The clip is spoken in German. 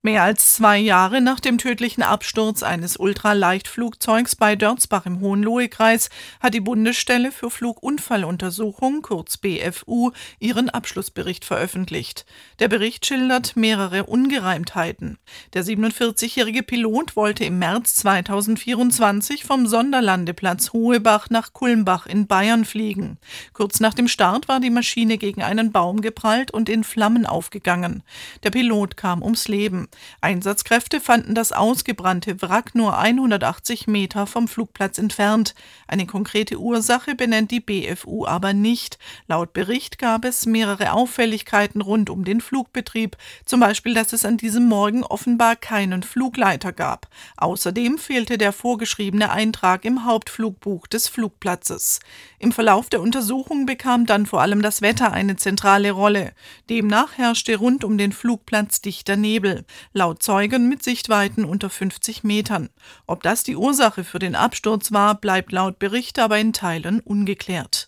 Mehr als 2 Jahre nach dem tödlichen Absturz eines Ultraleichtflugzeugs bei Dörzbach im Hohenlohe-Kreis hat die Bundesstelle für Flugunfalluntersuchung, kurz BFU, ihren Abschlussbericht veröffentlicht. Der Bericht schildert mehrere Ungereimtheiten. Der 47-jährige Pilot wollte im März 2024 vom Sonderlandeplatz Hohebach nach Kulmbach in Bayern fliegen. Kurz nach dem Start war die Maschine gegen einen Baum geprallt und in Flammen aufgegangen. Der Pilot kam ums Leben. Einsatzkräfte fanden das ausgebrannte Wrack nur 180 Meter vom Flugplatz entfernt. Eine konkrete Ursache benennt die BFU aber nicht. Laut Bericht gab es mehrere Auffälligkeiten rund um den Flugbetrieb, zum Beispiel, dass es an diesem Morgen offenbar keinen Flugleiter gab. Außerdem fehlte der vorgeschriebene Eintrag im Hauptflugbuch des Flugplatzes. Im Verlauf der Untersuchung bekam dann vor allem das Wetter eine zentrale Rolle. Demnach herrschte rund um den Flugplatz dichter Nebel. Laut Zeugen mit Sichtweiten unter 50 Metern. Ob das die Ursache für den Absturz war, bleibt laut Bericht aber in Teilen ungeklärt.